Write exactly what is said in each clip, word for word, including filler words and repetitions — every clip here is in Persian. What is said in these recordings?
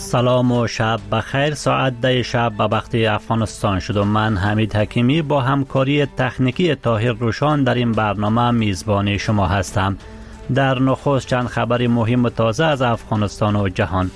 سلام و شب بخیر. ساعت ده شب به وقت افغانستان شد و من حمید حکیمی با همکاری تکنیکی طاهر روشان در این برنامه میزبان شما هستم. در نخست چند خبر مهم و تازه از افغانستان و جهان.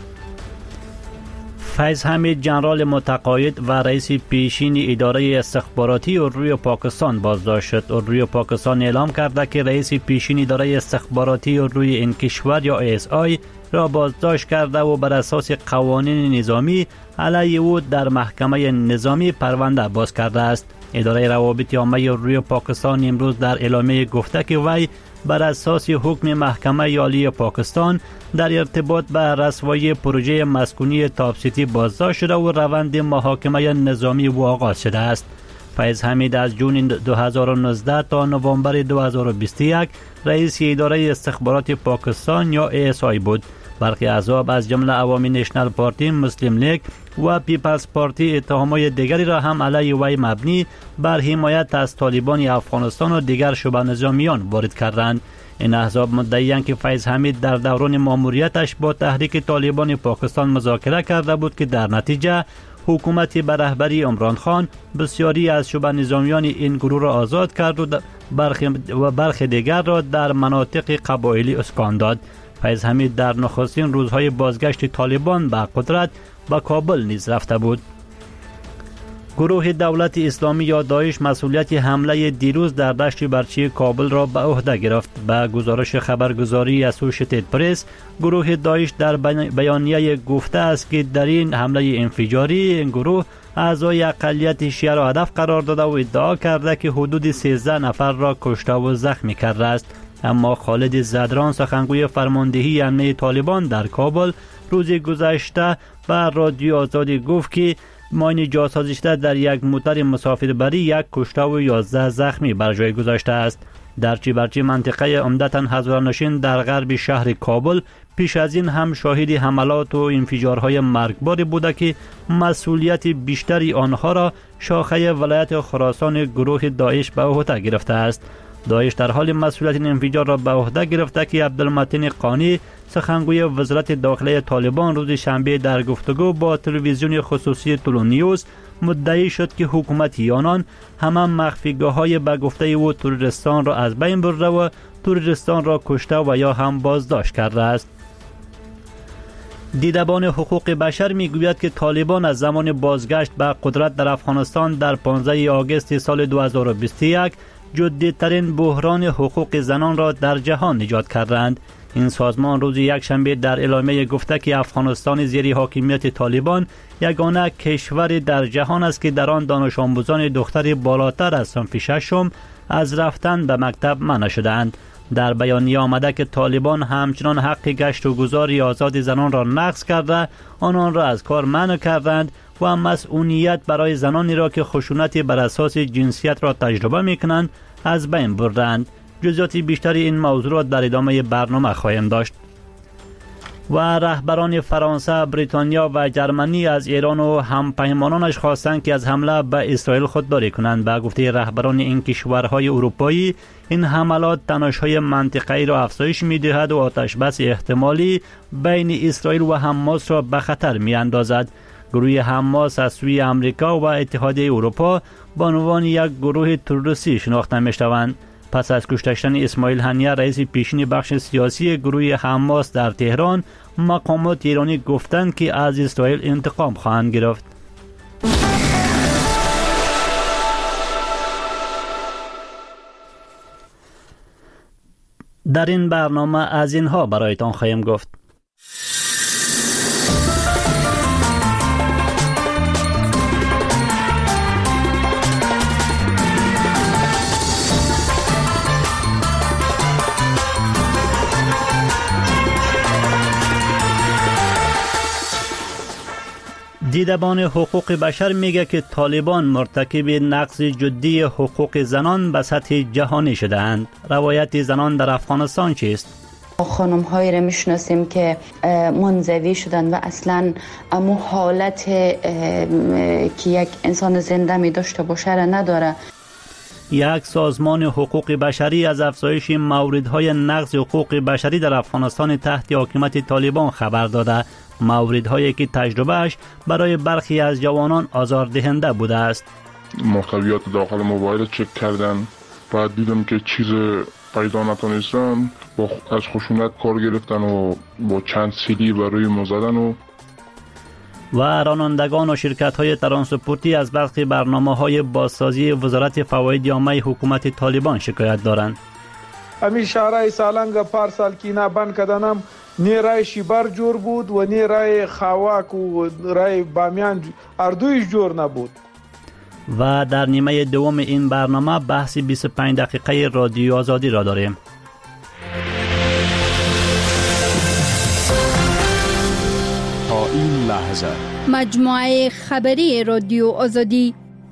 فیض حمید جنرال متقاعد و رئیس پیشین اداره استخباراتی روی پاکستان بازداشت شد. روی پاکستان اعلام کرده که رئیس پیشین اداره استخباراتی روی این کشور یا ای اس آی را بازداشت کرده و بر اساس قوانین نظامی علیه او در محکمه نظامی پرونده باز کرده است. اداره روابط عامه روی پاکستان امروز در اعلامیه گفته که وی بر اساس حکم محکمه عالی پاکستان در ارتباط به رسوایی پروژه مسکونی تاپ سیتی بازداشت شده و روند محاکمه نظامی او آغاز شده است. فیض حمید از جون دو هزار و نوزده تا نوامبر دو هزار و بیست و یک رئیس اداره استخبارات پاکستان یا ای اس آی بود. برخی احزاب از جمله عوامی نشنل پارتی، مسلم لیگ و پیپلز پارتی اتهامات دیگری را هم علیه وی مبنی بر حمایت از طالبان افغانستان و دیگر شبه نظامیان وارد کردند. این احزاب مدعی‌اند که فیض حمید در دوران ماموریتش با تحریک طالبان پاکستان مذاکره کرده بود که در نتیجه حکومت به رهبری عمران خان بسیاری از شبه نظامیان این گروه را آزاد کرد و برخی و برخی دیگر را در مناطق قبایلی اسکان داد. فیض حمید در نخستین روزهای بازگشت طالبان به قدرت به کابل نیز رفته بود. گروه دولت اسلامی یا داعش مسئولیت حمله دیروز در دشت برچی کابل را به عهده گرفت. به گزارش خبرگزاری اسوشیتد پرس، گروه داعش در بیانیه گفته است که در این حمله انفجاری این گروه اعضای اقلیت شیعه را هدف قرار داده و ادعا کرده که حدود سیزده نفر را کشته و زخمی کرده است. اما خالد زدران، سخنگوی فرماندهی امنیه طالبان در کابل، روز گذشته به رادیو آزادی گفت که ماین جاسازی شده در یک موتر مسافربری یک کشته و یازده زخمی بر جای گذاشته است. در چیبرچی منطقه عمدتاً هزاره‌نشین در غرب شهر کابل پیش از این هم شاهد حملات و انفجارهای مرگباری بوده که مسئولیت بیشتری آنها را شاخه ولایت خراسان گروه داعش به عهده گرفته است. داعش در حال مسئولیت این انفجار را به عهده گرفته که عبدالمتین قانی، سخنگوی وزارت داخله طالبان، روز شنبه در گفتگو با تلویزیون خصوصی طلوع نیوز مدعی شد که حکومت آنان همان مخفیگاه‌های به گفته او تروریستان را از بین برده و تروریستان را کشته و یا هم بازداشت کرده است. دیدبان حقوق بشر میگوید که طالبان از زمان بازگشت به قدرت در افغانستان در پانزده آگوست سال دو هزار و بیست و یک جدی‌ترین بحران حقوق زنان را در جهان ایجاد کردند. این سازمان روز یکشنبه در اعلامیه گفته که افغانستان زیر حاکمیت طالبان یگانه کشور در جهان است که در آن دانش آموزان دختر بالاتر از صنف ششم از رفتن به مکتب منع شدند. در بیانیه آمده که طالبان همچنان حق گشت و گذاری آزاد زنان را نقض کرده، آنان را از کار منع کردند و مسئولیت برای زنانی را که خشونت بر اساس جنسیت را تجربه میکنند از بین بردند. جزئیات بیشتری این موضوع را در ادامه برنامه خواهیم داشت. و رهبران فرانسه، بریتانیا و جرمنی از ایران و همپیمانانش خواستند که از حمله به اسرائیل خودداری کنند. به گفته رهبران این کشورهای اروپایی، این حملات تنش‌های منطقه‌ای را افزایش می‌دهد و آتش‌بس احتمالی بین اسرائیل و حماس را به خطر می‌اندازد. گروه حماس از سوی امریکا و اتحادیه اروپا به عنوان یک گروه تروریستی شناخته می‌شوند. پس از کشته شدن اسماعیل هنیه، رئیس پیشین بخش سیاسی گروه حماس در تهران، مقامات ایرانی گفتند که از اسرائیل انتقام خواهند گرفت. در این برنامه از اینها برایتان خواهیم گفت. دیدبان حقوق بشر میگه که طالبان مرتکب نقض جدی حقوق زنان به سطح جهانی شده‌اند. روایت زنان در افغانستان چیست؟ خانم هایی را میشناسیم که منزوی شدن و اصلا امو حالت که یک انسان زنده می داشته باشه را نداره. یک سازمان حقوق بشری از افزایش موردهای نقض حقوق بشری در افغانستان تحت حکومت طالبان خبر داده. موردهایی که تجربهش برای برخی از جوانان آزاردهنده بوده است. محتویات داخل موبایل چک کردن، بعد دیدم که چیز پیدا نتونستم، با از خشونت کار گرفتن و با چند سیلی برای ما زدن و و رانندگان و شرکت‌های ترانسپورتی از برخی برنامه‌های بازسازی وزارت فواید عامه حکومت طالبان شکایت دارند. امی شهرهای سالنگ پارسال کینا بند کردنم نی رای شیبر جور بود و نی رای خواک و رای بامیان اردویش جور نبود. و در نیمه دوم این برنامه بحث بیست و پنج دقیقه رادیو آزادی را داریم. تا این لحظه مجموعه خبری رادیو آزادی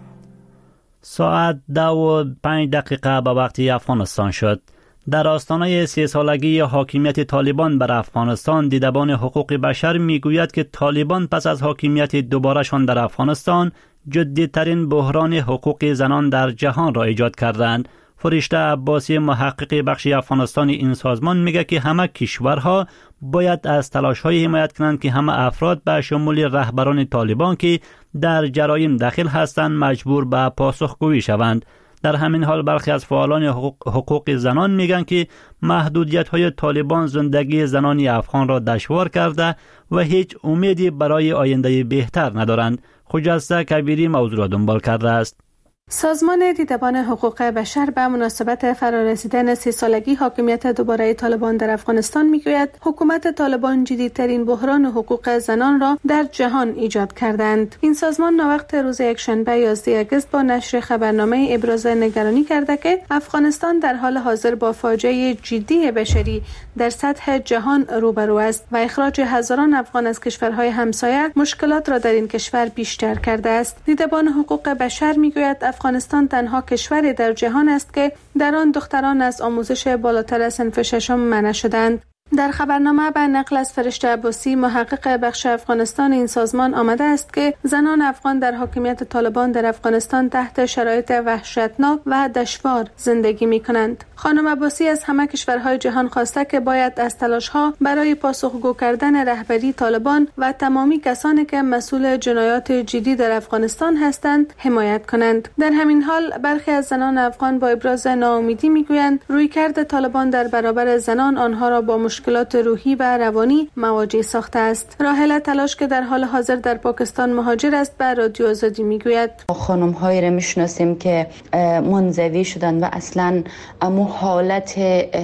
ساعت دو و پنج دقیقه به وقت افغانستان شد. در آستانه سی سالگی حاکمیت طالبان بر افغانستان، دیدبان حقوق بشر میگوید که طالبان پس از حاکمیت دوبارهشان در افغانستان جدی‌ترین بحران حقوق زنان در جهان را ایجاد کردند. فرشته عباسی، محقق بخش افغانستان این سازمان، میگه که همه کشورها باید از تلاش‌های حمایت کنند که همه افراد به شمول رهبران طالبان که در جرایم داخل هستند مجبور به پاسخگویی شوند. در همین حال برخی از فعالان حقوق, حقوق زنان میگن که محدودیت‌های طالبان زندگی زنان افغان را دشوار کرده و هیچ امیدی برای آینده بهتر ندارند. خجسته کبیری موضوع را دنبال کرده است. سازمان دیدبان حقوق بشر به مناسبت فرارسیدن سی سالگی حاکمیت دوباره طالبان در افغانستان میگوید حکومت طالبان جدیدترین بحران حقوق زنان را در جهان ایجاد کردند. این سازمان ناوقت روز یکشنبه یازده آگوست با نشر خبرنامه ابراز نگرانی کرده که افغانستان در حال حاضر با فاجعه جدی بشری در سطح جهان روبرو است و اخراج هزاران افغان از کشورهای همسایه مشکلات را در این کشور بیشتر کرده است. دیدبان حقوق بشر میگوید افغانستان تنها کشوری در جهان است که در آن دختران از آموزش بالاتر از صنف ششم منع شدند. در خبرنامه به نقل از فرشته عباسی، محقق بخش افغانستان این سازمان، آمده است که زنان افغان در حاکمیت طالبان در افغانستان تحت شرایط وحشتناک و دشوار زندگی می کنند. خانم عباسی از همه کشورهای جهان خواسته که باید از تلاش‌ها برای پاسخگو کردن رهبری طالبان و تمامی کسانی که مسئول جنایات جدی در افغانستان هستند حمایت کنند. در همین حال برخی از زنان افغان با ابراز ناامیدی میگویند رویکرد طالبان در برابر زنان آنها را با مشکلات روحی و روانی مواجه ساخته است. راحله تلاش که در حال حاضر در پاکستان مهاجر است به رادیو آزادی میگوید خانم هایی را میشناسیم که منزوی شدن و اصلا امو حالت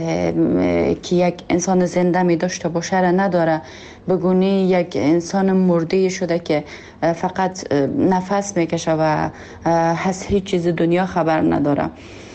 که یک انسان زنده می داشته باشه را نداره، بگونی یک انسان مرده شده که فقط نفس میکشه و از هیچ چیز دنیا خبر نداره.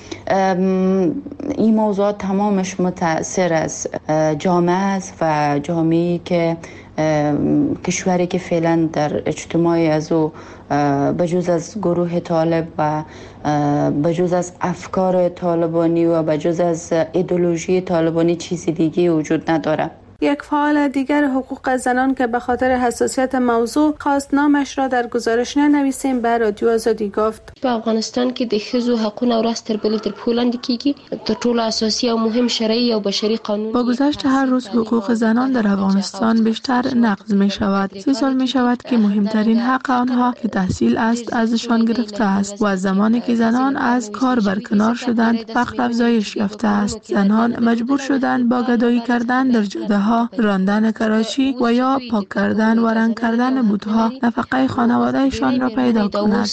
این موضوع تمامش متأثر از جامعه است و جامعه‌ای که کشوری که فعلا در اجتماعی از او بجز از گروه طالب و بجز از افکار طالبانی و بجز از ایدئولوژی طالبانی چیزی دیگه وجود نداره. یک فعال دیگر حقوق زنان که به خاطر حساسیت موضوع خواست نامش را در گزارش ننویسیم به رادیو آزادی گفت په افغانستان کې د ښځو حقونه ورځ تر بلې تر پښو لاندې کیږي. تر ټولو اساسي او مهم شرعي او بشري قانون با گذشت هر روز حقوق زنان در افغانستان بیشتر نقض می شود. سی سال می شود که مهمترین حق آنها که تحصیل است ازشان گرفته است و از زمانی که زنان از کار برکنار شدند فقر افزایش یافته است. زنان مجبور شدند با گدایی کردن در جاده ها، راندن کراچی و یا پاک کردن و رنگ کردن بوتها نفقه خانوادهشان را پیدا کنند.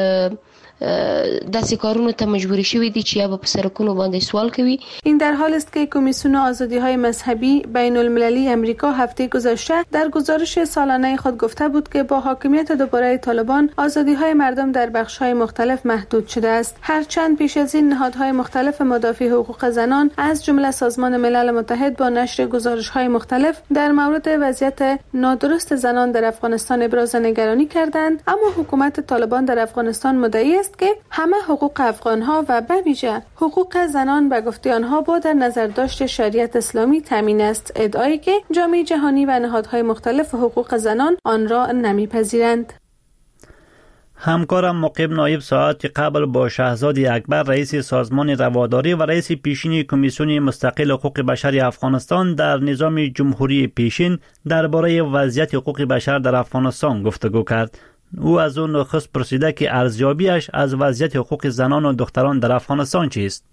داسې کارونو ته مجبور شوي دي چې یا به په سرکونو باندې سوال کوي. این در حال است که کمیسیون آزادی‌های مذهبی بین المللی امریکا هفته گذشته در گزارش سالانه خود گفته بود که با حاکمیت دوباره طالبان آزادی‌های مردم در بخش‌های مختلف محدود شده است. هرچند پیش از این نهادهای مختلف مدافع حقوق زنان از جمله سازمان ملل متحد با نشر گزارش‌های مختلف در مورد وضعیت نادرست زنان در افغانستان ابراز نگرانی کردند، اما حکومت طالبان در افغانستان مدعی است که همه حقوق افغانها و به ویژه حقوق زنان به گفته آنها با در نظر داشت شریعت اسلامی تامین است، ادعایی که جامعه جهانی و نهادهای مختلف حقوق زنان آن را نمیپذیرند. همکارم مقیب نایب ساعت قبل با شهزادی اکبر رئیس سازمان رواداری و رئیس پیشین کمیسیون مستقل حقوق بشر افغانستان در نظام جمهوری پیشین درباره وضعیت حقوق بشر در افغانستان گفتگو کرد. او از اون نخست پرسیده که ارزیابیش از وضعیت حقوق زنان و دختران در افغانستان چیست؟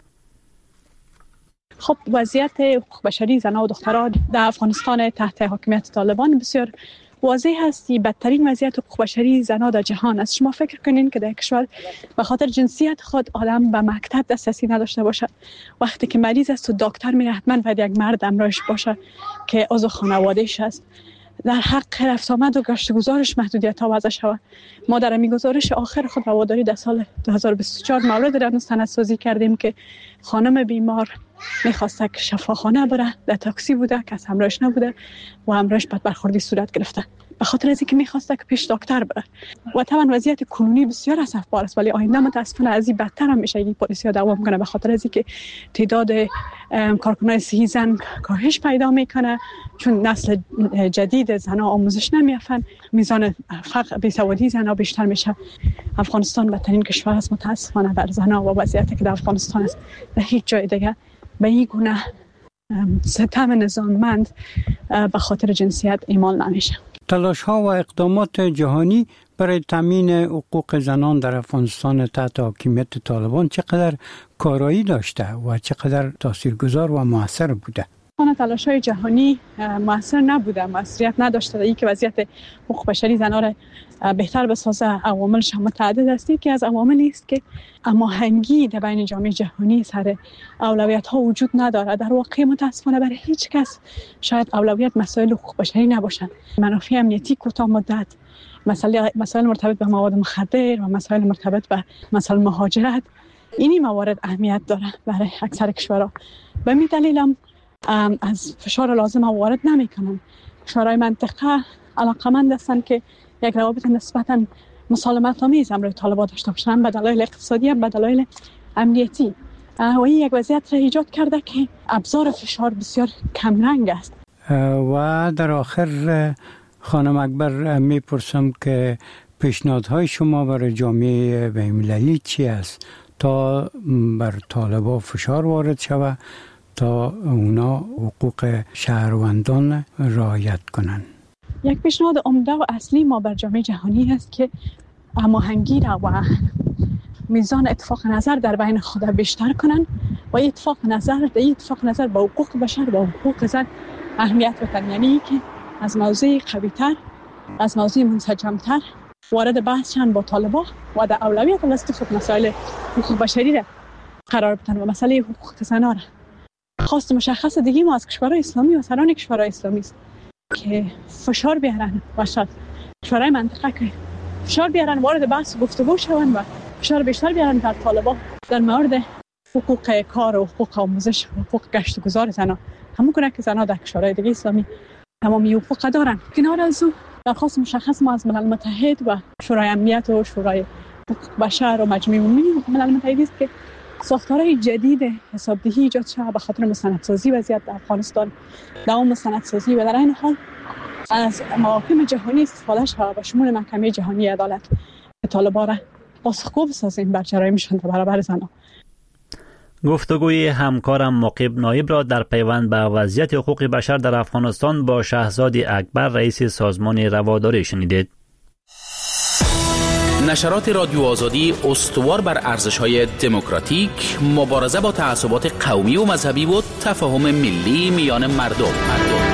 خب وضعیت حقوق بشری زنان و دختران در افغانستان تحت حاکمیت طالبان بسیار واضح هستی. بدترین وضعیت حقوق بشری زنان در جهان است. شما فکر کنین که در کشور به خاطر جنسیت خود آدم به مکتب دسترسی نداشته باشه. وقتی که مریض است و دکتر میره حتما باید یک مرد همراهش باشه که عضو خانواده‌اش است. در حق رفت آمد و گشت گذارش محدودیت ها وضع شود. ما در می گزارش آخر خود رواداری در سال دو هزار و بیست و چهار مورد را مستندسازی کردیم که خانم بیمار میخواسته که شفاخانه بره، در تاکسی بوده، کس همراهش نبوده و همراهش بد برخوردی صورت گرفته به خاطر از اینکه میخواسته که پیش دکتر بره. و طبعا وضعیت کنونی بسیار اسفبار است، ولی آینده متاسفانه از این بدتر هم میشه. این پلیسی ها دوام کنه به خاطر از اینکه تعداد کارکنان صحی زن کاهش پیدا میکنه، چون نسل جدید زنها آموزش نمیافن، میزان فقر بیسوادی زنها بیشتر میشه. افغانستان بدترین کشور است متاسفانه بر زنها و وضعیتی که در افغانستان است در هیچ جای دیگه به این گونه ستم نظاممند به خاطر جنسیت اعمال نمیشه. تلاش ها و اقدامات جهانی برای تامین حقوق زنان در افغانستان تحت حاکمیت طالبان چقدر کارایی داشته و چقدر تاثیرگذار و موثر بوده؟ تلاش های جهانی موثر نبوده، موثریت نداشته. این که وضعیت حقوق بشری زنان را بهتر بسازه عواملش هم متعدد است. که از عواملی است که هماهنگی در بین جامعه جهانی سر اولویت ها وجود نداره. در واقع متاسفانه برای هیچ کس شاید اولویت مسائل حقوق بشری نباشند. منافع امنیتی کوتاه مدت، مسائل مسائل مرتبط به مواد مخدر و مسائل مرتبط به مسائل مهاجرت، اینی موارد اهمیت داره برای اکثر کشورها. به همین دلیل هم از فشار لازم وارد نمی‌کنن. کشورهای منطقه علاقمند هستند که یک روابط نسبتاً مسالمت آمیز امروی طالبان داشته باشند به دلایل اقتصادی هم به دلایل امنیتی. و این یک وضعیت را ایجاد کرده که ابزار فشار بسیار کم رنگ است. و در آخر خانم اکبر میپرسم که پیشنهادهای شما برای جامعه بین‌المللی چی است تا بر طالبان فشار وارد شود تا اونا حقوق شهروندان رعایت کنند؟ یک پیشنهاد عمده و اصلی ما بر جامعه جهانی است که هماهنگی را و میزان اتفاق نظر در بین خود بیشتر کنند و اتفاق نظر در اتفاق نظر با حقوق بشر و حقوق زن اهمیت بدن. یعنی که از موضوع قوی‌تر، از موضوع منسجم‌تر وارد بحث شدن با طالبان و در اولویت لیست خود مسائل حقوق بشری را قرار بدن و مسئله حقوق زنان را. خواست مشخص دیگه ما از کشورهای اسلامی و سران کشورهای اسلامی است که فشار بیارن و شاید کشورهای منطقه که فشار بیارن وارد بحث گفتگو شون و فشار بیشتر بیارن در طالبان در مورد حقوق کار و حقوق آموزش و حقوق گشت و گذار زنان، همون گونه که زنان در کشورهای دیگه اسلامی تمامی حقوق دارن. کنار از اون درخواست مشخص ما از ملل متحد و شورای امنیت و شورای حقوق بشر و مجمع عمومی ملل متحد است که ساختارهای جدید حسابدهی ایجاد شود به خاطر مستندسازی وضعیت در افغانستان، دوام مستندسازی و در این حال از محاکم جهانی استفاده شود و شمول محکمه جهانی عدالت که طالبان را پاسخگو بسازیم بر جرایمشان در برابر زنان. گفتگوی همکارم مقیب نایب را در پیوند به وضعیت حقوق بشر در افغانستان با شهزادی اکبر رئیس سازمان رواداری شنیدید. نشرات رادیو آزادی استوار بر ارزش‌های دموکراتیک، مبارزه با تعصبات قومی و مذهبی و تفاهم ملی میان مردم. مردم.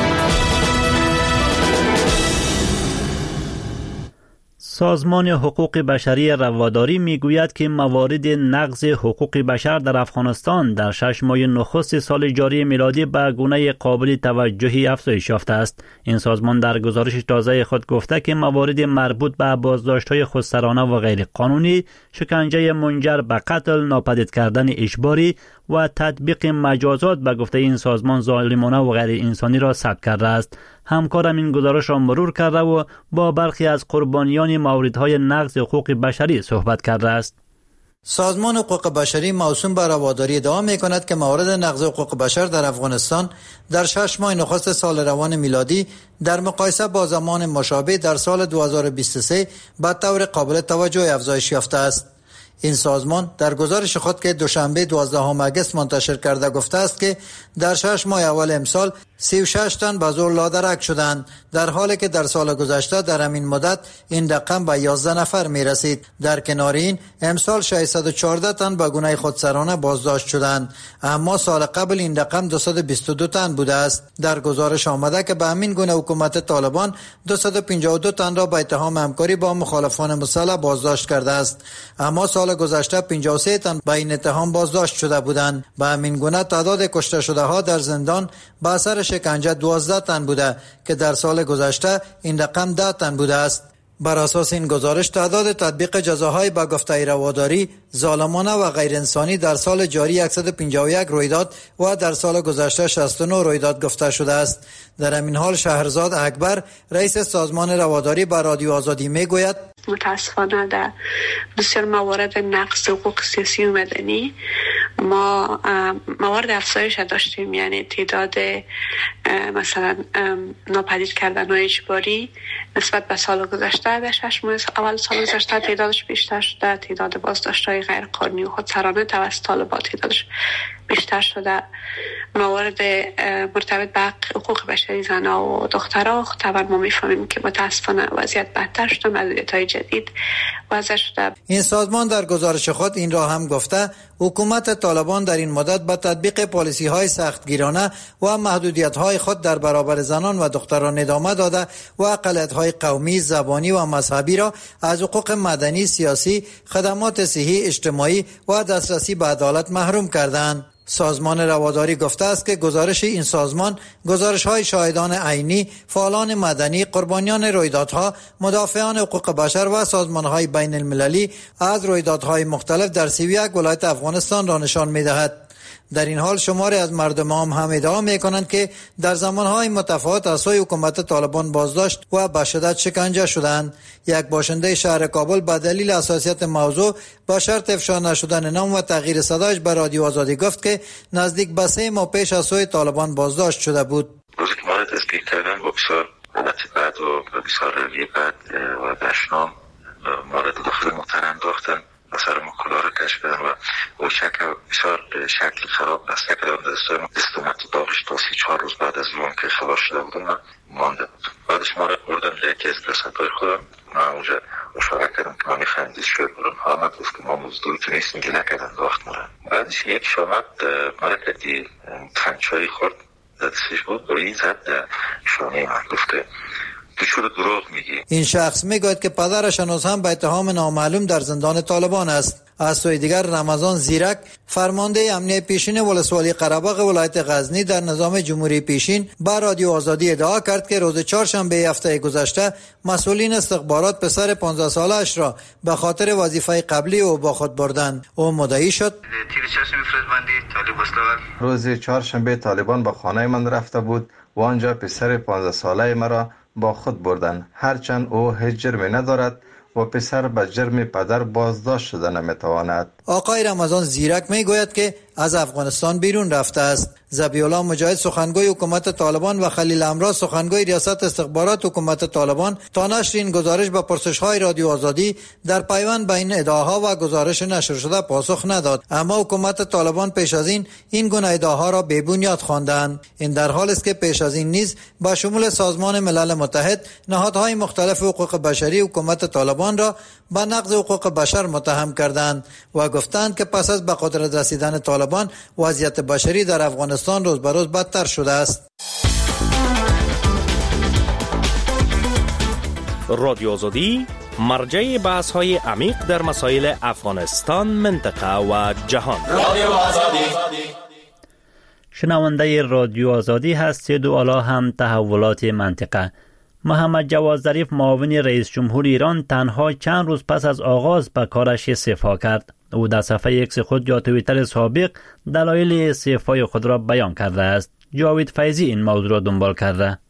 سازمان حقوق بشری رواداری میگوید که موارد نقض حقوق بشر در افغانستان در شش ماه نخست سال جاری میلادی به گونه قابل توجهی افزایش یافته است. این سازمان در گزارش تازه خود گفته که موارد مربوط به بازداشت‌های خودسرانه و غیر قانونی، شکنجه منجر به قتل، ناپدید کردن اجباری و تطبیق مجازات به گفته این سازمان ظالمانه و غیر انسانی را ثبت کرده است. همکارم این گزارش را مرور کرده و با برخی از قربانیان موردهای نقض حقوق بشری صحبت کرده است. سازمان حقوق بشری موسوم به رواداری ادعا می‌کند که موارد نقض حقوق بشر در افغانستان در شش ماه نخست سال روان میلادی در مقایسه با زمان مشابه در سال دو هزار و بیست و سه به طور قابل توجه افزایش یافته است. این سازمان در گزارش خود که دوشنبه دوازدهم آگوست منتشر کرده گفته است که در شش ماه اول امسال سی و شش تن به زور لادرک شدند، در حالی که در سال گذشته در همین مدت این رقم به یازده نفر می رسید. در کنار این امسال ششصد و چهارده تن به گناه خودسرانه بازداشت شدند، اما سال قبل این رقم دویست و بیست و دو تن بوده است. در گزارش آمده که به همین گونه حکومت طالبان دویست و پنجاه و دو تن را به اتهام همکاری با مخالفان مسلح بازداشت کرده است، اما سال گذشته پنجاه و سه تن به این اتهام بازداشت شده بودند. به همین گونه تعداد کشته شده ها در زندان به اثر شکنجه دوازده تن بوده که در سال گذشته این رقم ده تن بوده است. بر اساس این گزارش تعداد تطبیق جزاهای به گفته رواداری ظالمانه و غیر انسانی در سال جاری صد و پنجاه و یک رویداد و در سال گذشته شصت و نه رویداد گفته شده است. در همین حال شهرزاد اکبر رئیس سازمان رواداری به رادیو آزادی میگوید متاسفانه در بسیار موارد نقض حقوق سیاسی و مدنی ما موارد افزایش داشتیم، یعنی تعداد مثلا ناپدید کردن های اجباری نسبت به سال گذشته در شش ماه اول سال گذشته تعدادش بیشتر شده، تعداد بازداشت های غیر قانونی و خودسرانه توسط طالبان تعدادش بیشتر شده. موارد مرتبط به حقوق بشری زنها و دخترها طبعا ما میفهمیم که متاسفانه وضعیت بدتر شده، محدودیت‌های جدید وضع شده. این سازمان در گزارش خود این را هم گفته حکومت طالبان در این مدت با تطبیق پالیسی‌های سختگیرانه و محدودیت‌های خود در برابر زنان و دختران ادامه داده و اقلیت‌های قومی، زبانی و مذهبی را از حقوق مدنی، سیاسی، خدمات صحی، اجتماعی و دسترسی به عدالت محروم کردند. سازمان رواداری گفته است که گزارش این سازمان گزارش‌های شاهدان عینی، فعالان مدنی، قربانیان رویدادها، مدافعان حقوق بشر و سازمان‌های بین المللی از رویدادهای مختلف در سی و یک ولایت افغانستان را نشان می‌دهد. در این حال شماری از مردم عام هم ادعا می‌کنند که در زمانهای متفاوت از سوی حکومت طالبان بازداشت و به شدت شکنجه شدند. یک باشنده شهر کابل به دلیل حساسیت موضوع با شرط افشا نشدن نام و تغییر صدایش به رادیو آزادی گفت که نزدیک به سه ماه پیش از سوی طالبان بازداشت شده بود. روزی که ما تسکیل کردن با بسیار حالت بد و بسیار روی بد و دشنام مورد داخل محترم داختن و سر ما کلا را کش کردن و او شکل بسیار شکل خراب است که در دستان استومت داغش تا سی چهار روز بعد از اون که خلاص شده بودن مانده بود. بعدش ما را بردن لیکی از رسدهای خودم، ما اونجا اشاره کردم که ما میخندیز شد برم حامد گفت که ما مزدوری که نیستیم که نکردن داخت مرن. بعدش یک شامت ما را کردی تنچایی خورد دستش بود بروی زد شانه من گفته دروغ میگی. این شخص میگوید که پدرش هنوز هم به اتهام نامعلوم در زندان طالبان است. از سوی دیگر رمضان زیرک فرمانده امنیه پیشین ولسوالی قره‌باغ ولایت غزنی در نظام جمهوری پیشین با رادیو آزادی ادعا کرد که روز چهارشنبه هفته گذشته مسئولین استخبارات پسر پانزده سالش را به خاطر وظیفه قبلی او با خود بردند. او مدعی شد روز چهارشنبه طالبان به خانه من رفته بود و آنجا پسر پانزده ساله مرا با خود بردن، هرچند او هیچ جرمی ندارد و پسر به جرم پدر بازداشت شده نمیتواند. آقای رمضان زیرک میگوید که از افغانستان بیرون رفته است. ذبیح الله مجاهد سخنگوی حکومت طالبان و خلیل امراض سخنگوی ریاست استخبارات حکومت طالبان تا نشر این گزارش به پرسش‌های رادیو آزادی در پیوند بین ادعاها و گزارش نشر شده پاسخ نداد، اما حکومت طالبان پیش از این این گونه ادعاها را بی بنیاد خواندند. این در حالی است که پیش از این نیز با شمول سازمان ملل متحد نهادهای مختلف حقوق بشری حکومت طالبان را به نقض حقوق بشر متهم کردند و گفتند که پس از به قدرت رسیدن طالبان وضعیت بشری در افغانستان روز به روز بدتر شده است. رادیو آزادی مرجع بحث های عمیق در مسائل افغانستان، منطقه و جهان. رادیو آزادی شنونده رادیو آزادی هستید و الا هم تحولات منطقه. محمد جواد ظریف معاون رئیس جمهور ایران تنها چند روز پس از آغاز به کارش استعفا کرد. او در صفحه ایکس خود یا توییتر سابق دلایل استعفای خود را بیان کرده است. جاوید فیضی این موضوع را دنبال کرده.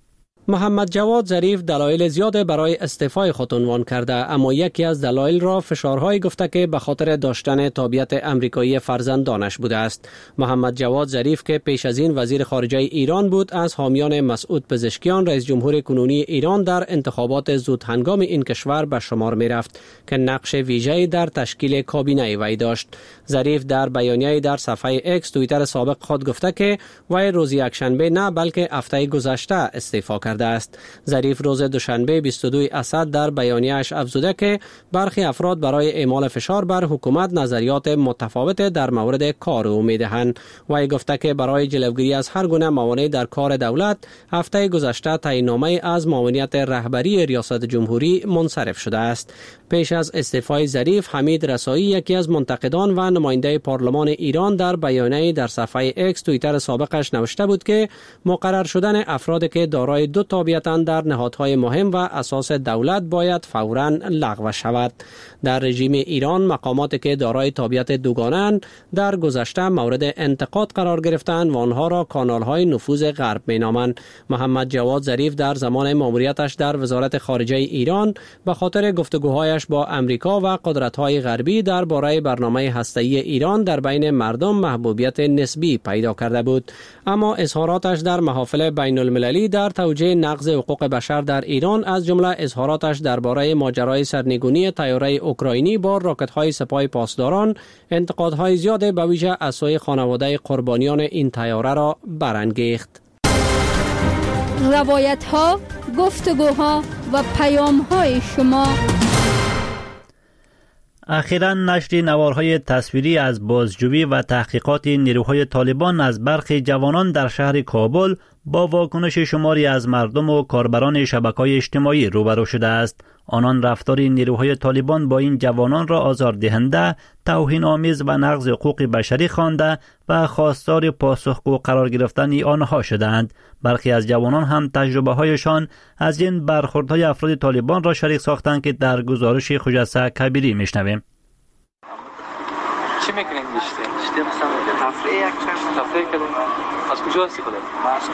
محمد جواد ظریف دلایل زیاد برای استعفای خود عنوان کرده، اما یکی از دلایل را فشارهای گفته که به خاطر داشتن تابعیت امریکایی فرزندانش بوده است. محمد جواد ظریف که پیش از این وزیر خارجه ایران بود، از حامیان مسعود پزشکیان رئیس جمهور کنونی ایران در انتخابات زود هنگام این کشور به شمار می رفت که نقش ویژه‌ای در تشکیل کابینه وی داشت. ظریف در بیانیه‌ای در صفحه اکس توییتر سابق خود گفته که وی روز یکشنبه نه بلکه هفته گذشته استعفا کرده است. ظریف روز دوشنبه بیست و دو اسد در بیانیه‌اش افزوده که برخی افراد برای اعمال فشار بر حکومت نظریات متفاوت در مورد کار او می‌دهند. وی گفته که برای جلوگیری از هر گونه موانع در کار دولت، هفته گذشته تعیین‌نامه از معاونیت رهبری ریاست جمهوری منصرف شده است. پیش از استعفای ظریف، حمید رسایی یکی از منتقدان و نماینده پارلمان ایران در بیانیه‌ای در صفحه اکس توییتر سابقش نوشته بود که مقرر شدن افرادی که دارای دو تابعیت‌اند در نهادهای مهم و اساس دولت باید فوراً لغو شود. در رژیم ایران مقاماتی که دارای تابعیت دوگانه‌اند در گذشته مورد انتقاد قرار گرفتند و آنها را کانال‌های نفوذ غرب می‌نامند. محمد جواد ظریف در زمان ماموریتش در وزارت خارجه ایران به خاطر گفتگوهایش با امریکا و قدرت‌های غربی درباره برنامه هسته‌ای ایران در بین مردم محبوبیت نسبی پیدا کرده بود، اما اظهاراتش در محافل بین المللی در توجیه نقض حقوق بشر در ایران، از جمله اظهاراتش درباره ماجرای سرنگونی طیاره اوکراینی با راکت‌های سپاه پاسداران، انتقادهای زیاد به ویژه از سوی خانواده قربانیان این طیاره را برانگیخت. روایت‌ها، گفتگوها و پیام‌های شما. اخیراً نشر نوارهای تصویری از بازجویی و تحقیقات نیروهای طالبان از برخی جوانان در شهر کابل با واکنش شماری از مردم و کاربران شبکه‌های اجتماعی روبرو شده است. آنان رفتار نیروهای طالبان با این جوانان را آزاردهنده، توهین‌آمیز و نقض حقوق بشری خوانده و خواستار پاسخگو قرار گرفتن آنها شدند. برخی از جوانان هم تجربه هایشان از این برخوردهای افراد طالبان را شریک ساختند که در گزارش خجسته کبیری میشنویم. چی میکنید بیشتر؟ بیشتر مثلا تفریح یک چند تفریح کردیم. از کجا هستی خودت؟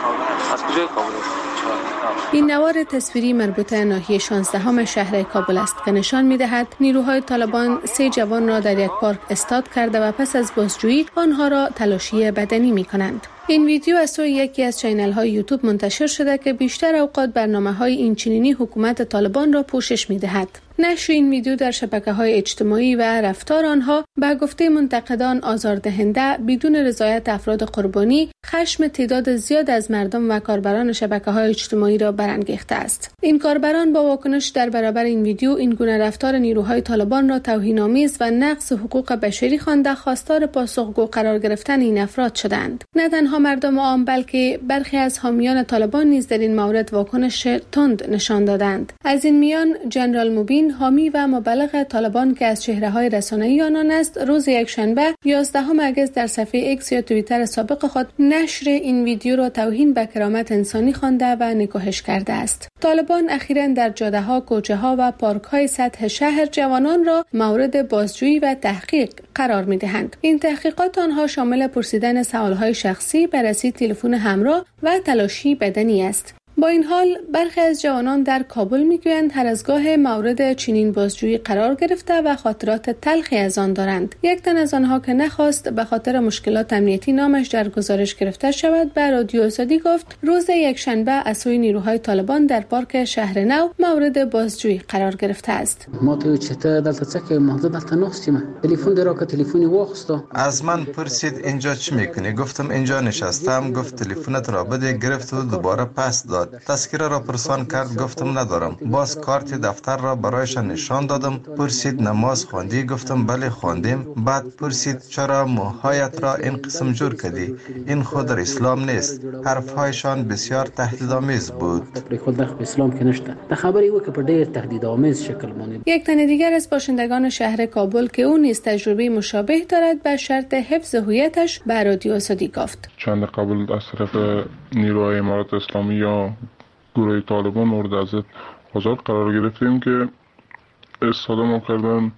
از کجای کابل هستی؟ این نوار تصویری مربوط ناحیه شانزدهم شهر کابل است که نشان می‌دهد نیروهای طالبان سه جوان را در یک پارک استاد کرده و پس از بازجویی آنها را تلاشی بدنی می‌کنند. این ویدیو از سوی یکی از چینل‌های یوتیوب منتشر شده که بیشتر اوقات برنامه‌های این چنینی حکومت طالبان را پوشش می‌دهد. نشر این ویدیو در شبکه‌های اجتماعی و رفتار آنها به گفته منتقدان آزاردهنده، بدون رضایت افراد قربانی، خشم تعداد زیاد از مردم و کاربران شبکه‌های اجتماعی را برانگیخته است. این کاربران با واکنش در برابر این ویدیو این گونه رفتار نیروهای طالبان را توهین‌آمیز و نقض حقوق بشری خوانده خواستار پاسخگو قرار گرفتن این افراد شدند. نه تنها مردم عام بلکه برخی از حامیان طالبان نیز در این مورد واکنش تند نشان دادند. از این میان جنرال موبین، حامی و مبلغ طالبان که از چهره‌های رسانه‌ای آنان است، روز یکشنبه یازدهم اگست در صفحه اکس یا توییتر سابق خود نشر این ویدیو را توهین به کرامت انسانی خوانده و نکوهش کرده است. طالبان اخیراً در جاده‌ها، کوچه‌ها و پارک‌های سطح شهر جوانان را مورد بازجویی و تحقیق قرار می‌دهند. این تحقیقات آنها شامل پرسیدن سوال‌های شخصی، بررسی تلفن همراه و تلاشی بدنی است. با این حال برخی از جوانان در کابل میگویند هر از گاه مورد چنین بازجویی قرار گرفته و خاطرات تلخی از آن دارند. یک تن از آنها که نخواست به خاطر مشکلات امنیتی نامش در گزارش گرفته شود، به رادیو آزادی گفت روز یکشنبه از سوی نیروهای طالبان در پارک شهر نو مورد بازجویی قرار گرفته است. ما تو چته دلته څه ما دلته نوستیم، تلفن درا که تلفنی واخسته. از من پرسید اینجا چی میکنی؟ گفتم اینجا نشستم. گفت تلفنت را بده. گرفت و دوباره پس داد. تذکره را پرسان کرد. گفتم ندارم. باز کارت دفتر را برایش نشان دادم. پرسید نماز خواندی؟ گفتم بله خواندیم. بعد پرسید چرا موهایت را این قسم جور کردی؟ این خود در اسلام نیست. حرفهایشان بسیار تهدیدآمیز بود. خود اسلام که نشته. تا خبری و که په ډیر تهدیدآمیز شکل مانید. یک تن دیگر از باشندگان شهر کابل که او نیز تجربه مشابه دارد به شرط حفظ هویتش به رادیو آزادی گفت. چند قبل از طرف نیروهای امارات اسلامی یا گروه طالبان مورد ازت آزاد قرار گرفتیم که استفاده ما کردن،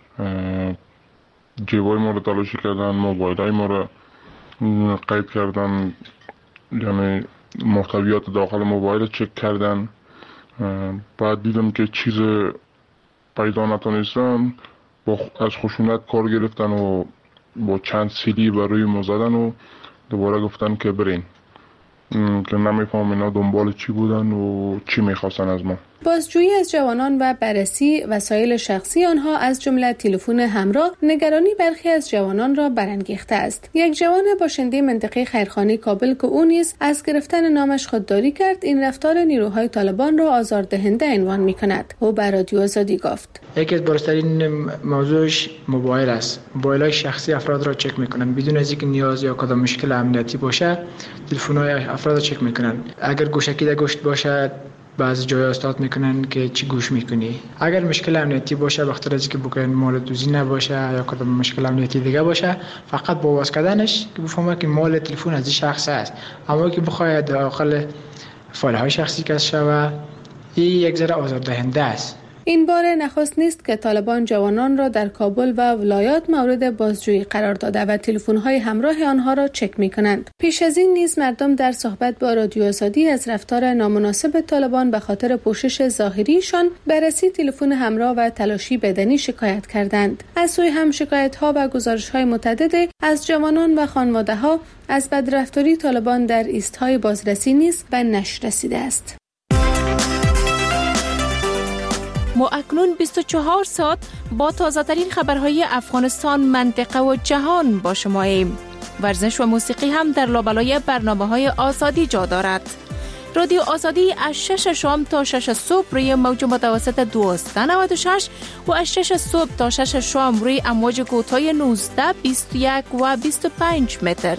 جیبای ما رو تلاشی کردن، موبایل های ما رو قید کردن، یعنی محتویات داخل موبایل چک کردن. بعد دیدم که چیز پیدا نتونستم، با از خشونت کار گرفتن و با چند سیلی بر روی ما زدن و دوباره گفتن که برین، که نمیفهم اینا دنبال چی بودن و چی میخواستن از ما. بازجویی از جوانان و بررسی وسایل شخصی آنها از جمله تلفن همراه نگرانی برخی از جوانان را برانگیخته است. یک جوان باشنده منطقه خیرخانه کابل که او نیز از گرفتن نامش خودداری کرد، این رفتار نیروهای طالبان را آزاردهنده عنوان می‌کند. او بر رادیو آزادی گفت: یکی از بارزترین موضوعش موبایل است. موبایل‌های شخصی افراد را چک می‌کنند بدون از اینکه نیاز یا کدام مشکل امنیتی باشه. تلفن‌های افراد را چک می‌کنند. اگر گوشکی در گوشت باشه بعضی جای استاد میکنن که چی گوش میکنی. اگر مشکل امنیتی باشه، بخاطر از اینکه بکنن مال دوزی نباشه یا کدام مشکل امنیتی دیگه باشه، فقط با واس کردنش که بفهمه که مال تلفن از این شخص است. اما که بخواد داخل فایل های شخصی کش شوه، این یک ذره آزاردهنده است. این بار نخست نیست که طالبان جوانان را در کابل و ولایات مورد بازجویی قرار داده و تلفن‌های همراه آنها را چک می‌کنند. پیش از این نیز مردم در صحبت با رادیو آزادی از رفتار نامناسب طالبان به خاطر پوشش ظاهریشان، بررسی تلفن همراه و تلاشی بدنی شکایت کردند. از سوی هم شکایت‌ها و گزارش‌های متعدد از جوانان و خانواده‌ها از بدرفتاری طالبان در ایست‌های بازرسی نیز به نشر رسیده است. ما اکنون بیست و چهار ساعت با تازه ترین خبرهای افغانستان، منطقه و جهان با شماییم. ورزش و موسیقی هم در لابلای برنامه‌های آزادی جا دارد. رادیو آزادی از شش شام تا شش صبح روی موج متوسط دویست و نود و شش و از شش صبح تا شش شام روی امواج کوتاه نوزده، بیست و یک و بیست و پنج متر.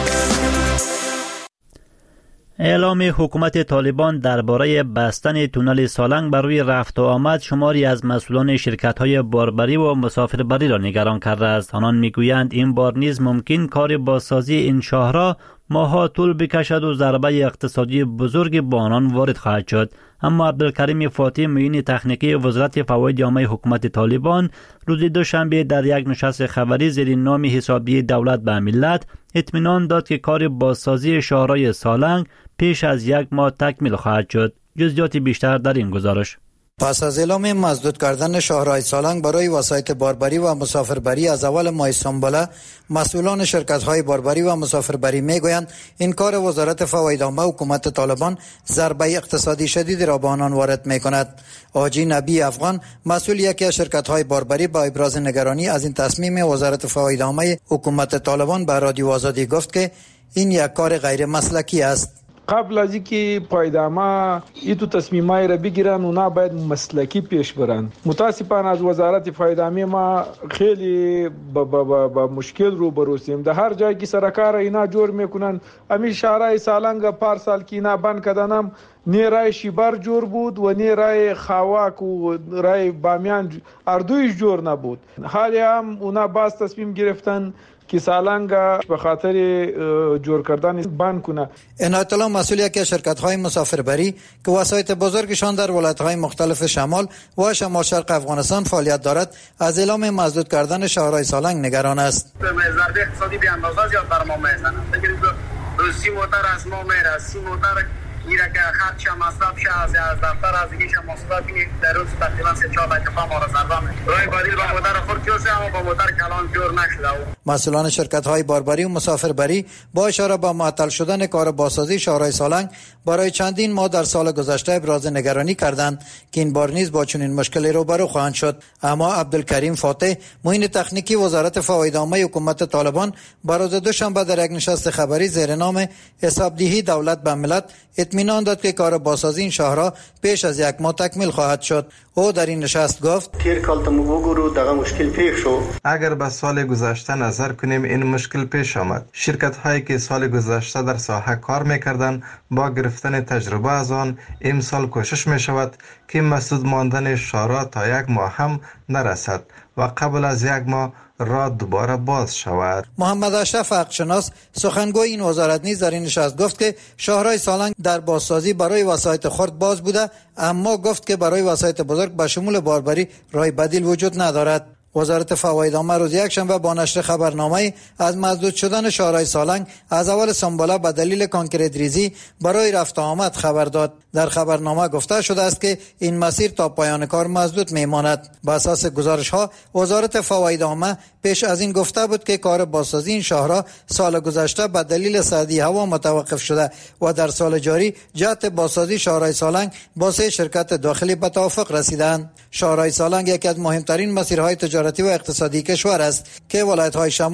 اعلام حکومت طالبان درباره بستن تونل سالنگ بر روی رفت و آمد شماری از مسئولان شرکت‌های باربری و مسافربری را نگران کرده است. آنان میگویند این بار نیز ممکن کار بازسازی این شاهراه ماها طول بکشد و ضربه اقتصادی بزرگ با آنان وارد خواهد شد. اما عبدالکریم فاطمی، معین تکنیکی وزارت فواید عامه حکومت طالبان، روز دوشنبه در یک نشست خبری زیر نام حسابی دولت به ملت اطمینان داد که کار بازسازی شاهراه سالنگ پیش از یک ماه تکمیل خواهد شد. جزئیات بیشتر در این گزارش. پس از اعلام مسدود کردن شاهراه سالنگ برای وسایط باربری و مسافربری از اول ماه سامبله، مسئولان شرکت‌های باربری و مسافربری میگویند این کار وزارت فواید عامه حکومت طالبان ضربه اقتصادی شدید را به آنان وارد می‌کند. حاجی نبی افغان، مسئول یکی از شرکت‌های باربری، با ابراز نگرانی از این تصمیم وزارت فواید عامه حکومت طالبان به رادیو آزادی گفت که این یک کار غیر مسلکی است. قبل از اینکه پایدامه ایتو تصمیمای را بگیرن، اونا باید مسلکی پیش برن. متاسفانه از وزارت فایدامه ما خیلی با, با, با, با مشکل رو بروسیم. در هر جایی که سرکار اینا جور میکنن، امی شهرهای سالنگ پارسال که اینا بند کردنم، نی رای شیبر جور بود و نی رای خواک و رای بامیان اردویش جور نبود. حالی هم اونا باز تصمیم گرفتن که سالنگ به خاطر جور کردن بند کنه. عنایت الله، مسئول یکی از شرکت‌های مسافربری که وسایط بزرگشان در ولایت‌های مختلف شمال و شمال شرق افغانستان فعالیت دارد، از اعلام مسدود کردن شاهراه سالنگ نگران است. ضربه اقتصادی به اندازه زیاد بر ما میزنه. ببینید سی موتر از ما میره، سی موتر میره که خرچ مصرف شه از دفتر از دیگه شه مصرفی در روز تقریبا سه چهار دقیقه ما را ضربه میشه. روی بدیل با موتر خود کیوسه، اما با موتر کلان جور نشده. مسئولان شرکت‌های باربری و مسافربری با اشاره به معطل شدن کار بازسازی شاهراه سالنگ برای چندین ماه در سال گذشته ابراز نگرانی کردند که این بار نیز با چنین مشکلی روبرو خواهند شد. اما عبدالکریم فاطمی، معین تکنیکی وزارت فواید عامه حکومت طالبان، روز دوشنبه در یک نشست خبری زیر نام حسابدهی دولت به ملت اطمینان داد که کار بازسازی این شاهراه پیش از یک ماه تکمیل خواهد شد. او در این نشست گفت: تیر کال تم وګورو دغه مشکل پیښ شو. اگر به سال گذشته نظر کنیم این مشکل پیش آمد. شرکت هایی که سال گذشته در ساحه کار میکردند با گرفتن تجربه از آن امسال کوشش می شود که مسدود ماندن شاهراه تا یک ماه هم نرسد و قبل از یک ماه را دوباره باز شود. محمد اشرف حقشناس، سخنگوی این وزارت، نیز در این نشست گفت که شاهراه سالنگ در بازسازی برای وسایط خرد باز بوده، اما گفت که برای وسایط بزرگ به شمول باربری راه بدیل وجود ندارد. وزارت فواید عامه روز یکشنبه با نشر خبرنامه از مسدود شدن شاهراه سالنگ از اول سنباله به دلیل کانکریت ریزی برای رفت آمد خبر داد. در خبرنامه گفته شده است که این مسیر تا پایان کار مسدود میماند. بر اساس گزارش ها وزارت فواید عامه پیش از این گفته بود که کار بازسازی این شاهراه سال گذشته به دلیل سردی هوا متوقف شده و در سال جاری جهت بازسازی شاهراه سالنگ با سه شرکت داخلی به توافق رسیدند. شاهراه سالنگ یکی از مهمترین مسیرهای تجارتی و اقتصادی کشور است که ولایت‌های شمال